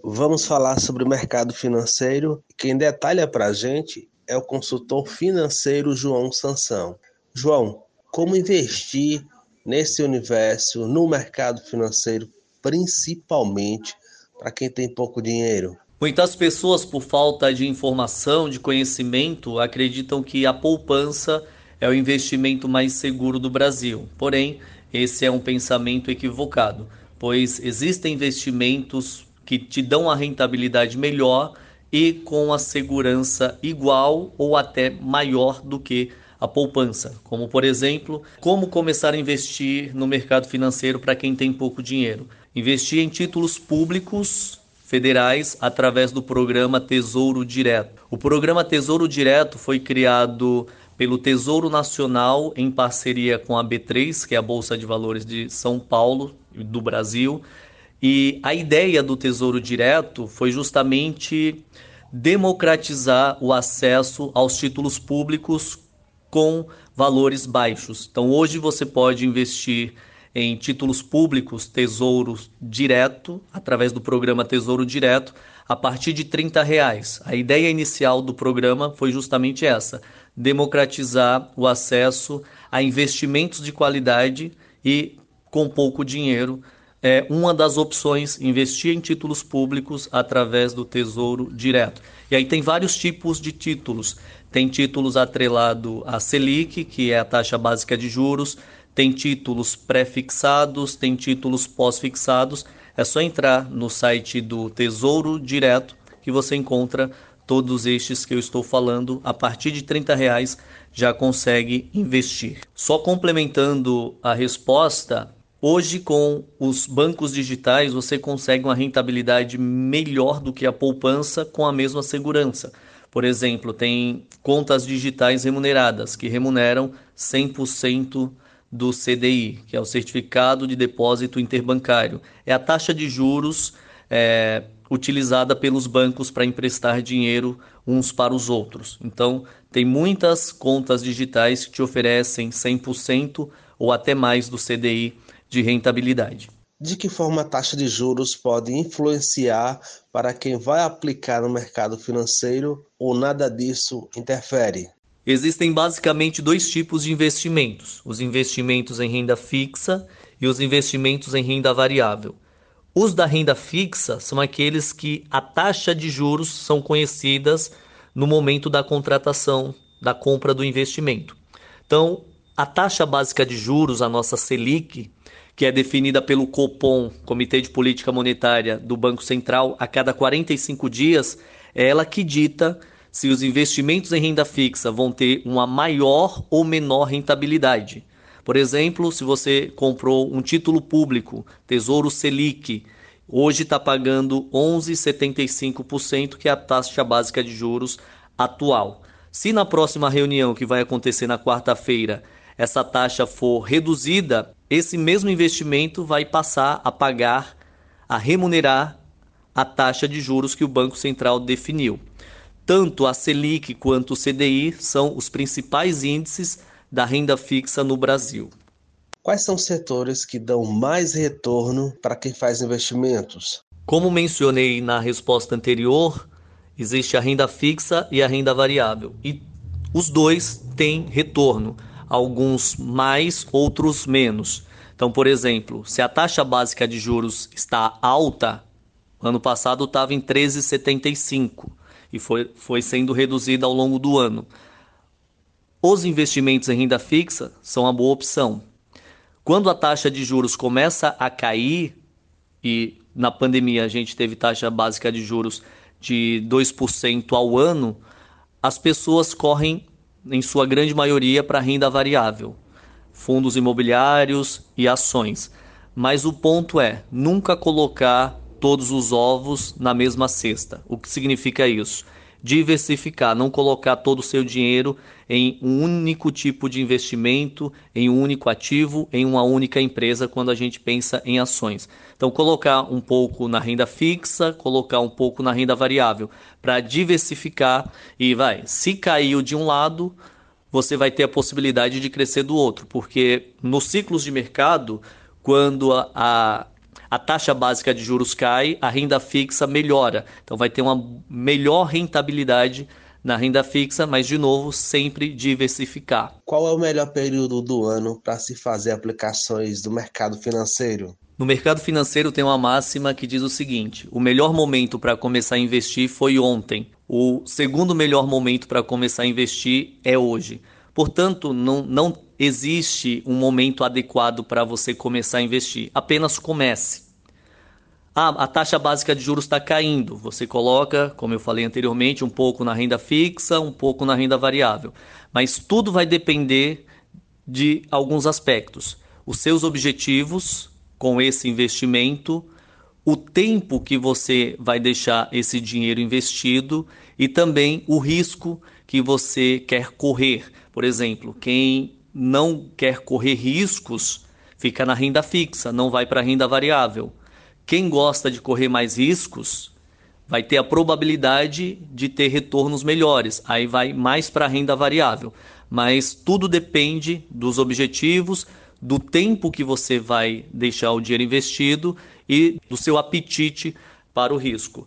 Vamos falar sobre o mercado financeiro. Quem detalha para a gente é o consultor financeiro João Sansão. João, como investir nesse universo, no mercado financeiro, principalmente para quem tem pouco dinheiro? Muitas pessoas, por falta de informação, de conhecimento, acreditam que a poupança é o investimento mais seguro do Brasil. Porém, esse é um pensamento equivocado, pois existem investimentos que te dão a rentabilidade melhor e com a segurança igual ou até maior do que a poupança. Como, por exemplo, como começar a investir no mercado financeiro para quem tem pouco dinheiro. Investir em títulos públicos federais através do programa Tesouro Direto. O programa Tesouro Direto foi criado pelo Tesouro Nacional em parceria com a B3, que é a Bolsa de Valores de São Paulo, do Brasil. E a ideia do Tesouro Direto foi justamente democratizar o acesso aos títulos públicos com valores baixos. Então, hoje você pode investir em títulos públicos, Tesouro Direto, através do programa Tesouro Direto, a partir de R$ 30. A ideia inicial do programa foi justamente essa: democratizar o acesso a investimentos de qualidade e com pouco dinheiro. É uma das opções, investir em títulos públicos através do Tesouro Direto. E aí tem vários tipos de títulos. Tem títulos atrelado à Selic, que é a taxa básica de juros, tem títulos pré-fixados, tem títulos pós-fixados. É só entrar no site do Tesouro Direto que você encontra todos estes que eu estou falando. A partir de R$ 30 já consegue investir. Só complementando a resposta, hoje com os bancos digitais você consegue uma rentabilidade melhor do que a poupança com a mesma segurança. Por exemplo, tem contas digitais remuneradas que remuneram 100% do CDI, que é o Certificado de Depósito Interbancário. É a taxa de juros utilizada pelos bancos para emprestar dinheiro uns para os outros. Então, tem muitas contas digitais que te oferecem 100% ou até mais do CDI de rentabilidade. De que forma a taxa de juros pode influenciar para quem vai aplicar no mercado financeiro ou nada disso interfere? Existem basicamente dois tipos de investimentos: os investimentos em renda fixa e os investimentos em renda variável. Os da renda fixa são aqueles que a taxa de juros são conhecidas no momento da contratação, da compra do investimento. Então, a taxa básica de juros, a nossa Selic, que é definida pelo Copom, Comitê de Política Monetária do Banco Central, a cada 45 dias, é ela que dita se os investimentos em renda fixa vão ter uma maior ou menor rentabilidade. Por exemplo, se você comprou um título público, Tesouro Selic, hoje está pagando 11,75%, que é a taxa básica de juros atual. Se na próxima reunião, que vai acontecer na quarta-feira, essa taxa for reduzida, esse mesmo investimento vai passar a pagar, a remunerar a taxa de juros que o Banco Central definiu. Tanto a Selic quanto o CDI são os principais índices da renda fixa no Brasil. Quais são os setores que dão mais retorno para quem faz investimentos? Como mencionei na resposta anterior, existe a renda fixa e a renda variável. E os dois têm retorno, alguns mais, outros menos. Então, por exemplo, se a taxa básica de juros está alta, ano passado estava em 13,75 e foi sendo reduzida ao longo do ano. Os investimentos em renda fixa são uma boa opção. Quando a taxa de juros começa a cair, e na pandemia a gente teve taxa básica de juros de 2% ao ano, as pessoas correm, em sua grande maioria, para a renda variável, fundos imobiliários e ações. Mas o ponto é nunca colocar todos os ovos na mesma cesta. O que significa isso? Diversificar, não colocar todo o seu dinheiro em um único tipo de investimento, em um único ativo, em uma única empresa quando a gente pensa em ações. Então, colocar um pouco na renda fixa, colocar um pouco na renda variável, para diversificar e se caiu de um lado, você vai ter a possibilidade de crescer do outro, porque nos ciclos de mercado, quando a taxa básica de juros cai, a renda fixa melhora. Então vai ter uma melhor rentabilidade na renda fixa, mas de novo, sempre diversificar. Qual é o melhor período do ano para se fazer aplicações do mercado financeiro? No mercado financeiro tem uma máxima que diz o seguinte: o melhor momento para começar a investir foi ontem. O segundo melhor momento para começar a investir é hoje. Portanto, não existe um momento adequado para você começar a investir. Apenas comece. A taxa básica de juros está caindo. Você coloca, como eu falei anteriormente, um pouco na renda fixa, um pouco na renda variável. Mas tudo vai depender de alguns aspectos. Os seus objetivos com esse investimento, o tempo que você vai deixar esse dinheiro investido e também o risco que você quer correr. Por exemplo, quem não quer correr riscos fica na renda fixa, não vai para a renda variável. Quem gosta de correr mais riscos vai ter a probabilidade de ter retornos melhores, aí vai mais para a renda variável. Mas tudo depende dos objetivos, do tempo que você vai deixar o dinheiro investido e do seu apetite para o risco.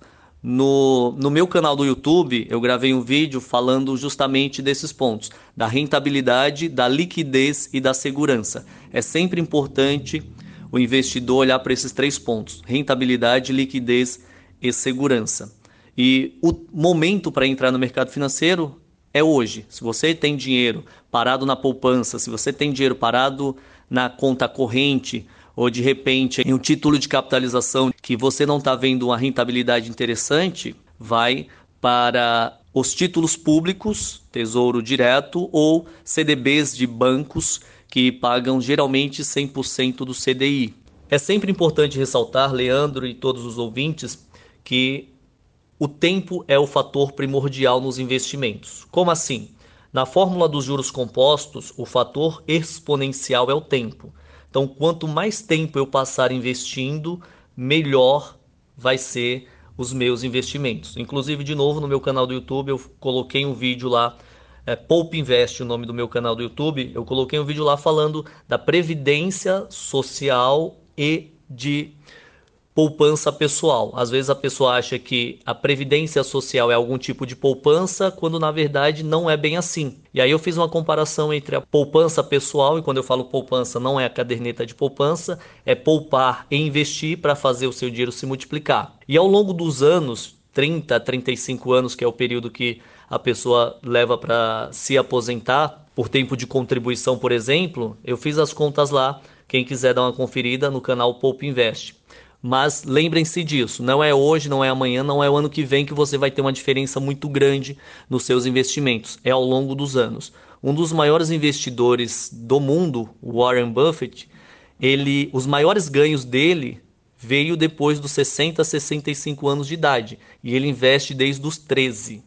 No meu canal do YouTube, eu gravei um vídeo falando justamente desses pontos, da rentabilidade, da liquidez e da segurança. É sempre importante o investidor olhar para esses 3 pontos: rentabilidade, liquidez e segurança. E o momento para entrar no mercado financeiro é hoje. Se você tem dinheiro parado na poupança, se você tem dinheiro parado na conta corrente ou de repente em um título de capitalização que você não está vendo uma rentabilidade interessante, vai para os títulos públicos, Tesouro Direto ou CDBs de bancos que pagam geralmente 100% do CDI. É sempre importante ressaltar, Leandro e todos os ouvintes, que o tempo é o fator primordial nos investimentos. Como assim? Na fórmula dos juros compostos, o fator exponencial é o tempo. Então, quanto mais tempo eu passar investindo, melhor vai ser os meus investimentos. Inclusive, de novo, no meu canal do YouTube, eu coloquei um vídeo lá, Poupa Invest, o nome do meu canal do YouTube, eu coloquei um vídeo lá falando da previdência social e de poupança pessoal. Às vezes a pessoa acha que a previdência social é algum tipo de poupança, quando na verdade não é bem assim. E aí eu fiz uma comparação entre a poupança pessoal, e quando eu falo poupança não é a caderneta de poupança, é poupar e investir para fazer o seu dinheiro se multiplicar. E ao longo dos anos, 30, 35 anos, que é o período que a pessoa leva para se aposentar, por tempo de contribuição, por exemplo, eu fiz as contas lá, quem quiser dar uma conferida no canal Poupa Invest. Mas lembrem-se disso, não é hoje, não é amanhã, não é o ano que vem que você vai ter uma diferença muito grande nos seus investimentos, é ao longo dos anos. Um dos maiores investidores do mundo, Warren Buffett, os maiores ganhos dele veio depois dos 60 a 65 anos de idade, e ele investe desde os 13.